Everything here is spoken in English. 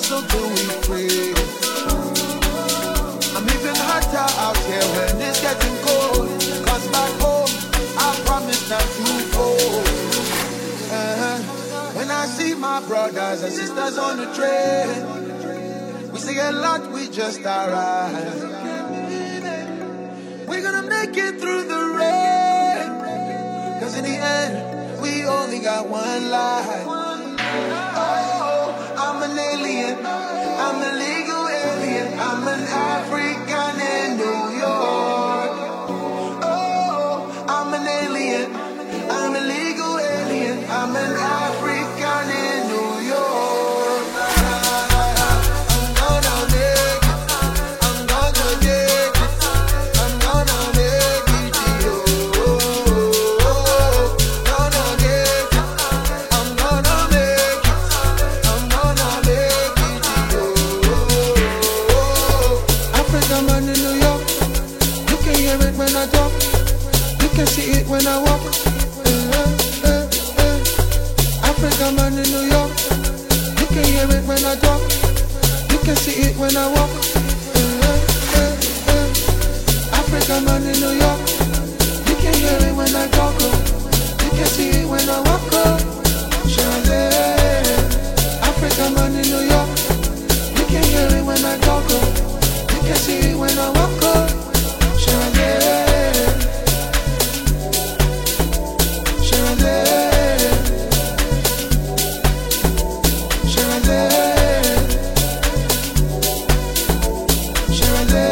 so do we pray. I'm even hotter out here when it's getting cold. Cause back home, I promise not to fold. When I see my brothers and sisters on the train, we say a lot, we just arrived. We're gonna make it through the rain. Cause in the end, we only got one life. Oh, I'm an alien. I'm a legal alien. I'm an African in New York. Oh, I'm an alien. I'm a legal alien. I'm an African in New York. I'm gonna make it. I'm gonna make it. I'm gonna make it to you. Gonna get it. I'm gonna make it. I'm gonna make it to you. African man in New York. You can hear it when I talk. You can see it when I walk. African man in New York. You can hear it when I talk. You can see it when I walk. African man in New York. You can hear it when I talk. You can see it when I walk. African man in New York. You can hear it when I talk. You can see it when I walk. Shall I